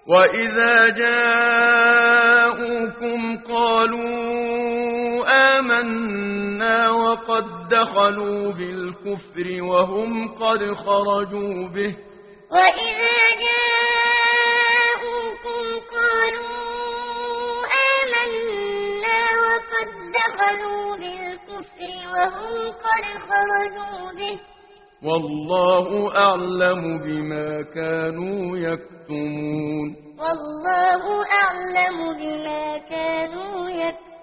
وإذا جاءوكم قالوا آمنا وقد دخلوا بالكفر وهم قد خرجوا به وإذا جاءوكم قالوا آمنا وقد دخلوا بالكفر وهم قد خرجوا به والله أعلم بما كانوا يكتمون والله أعلم بما كانوا يكتمون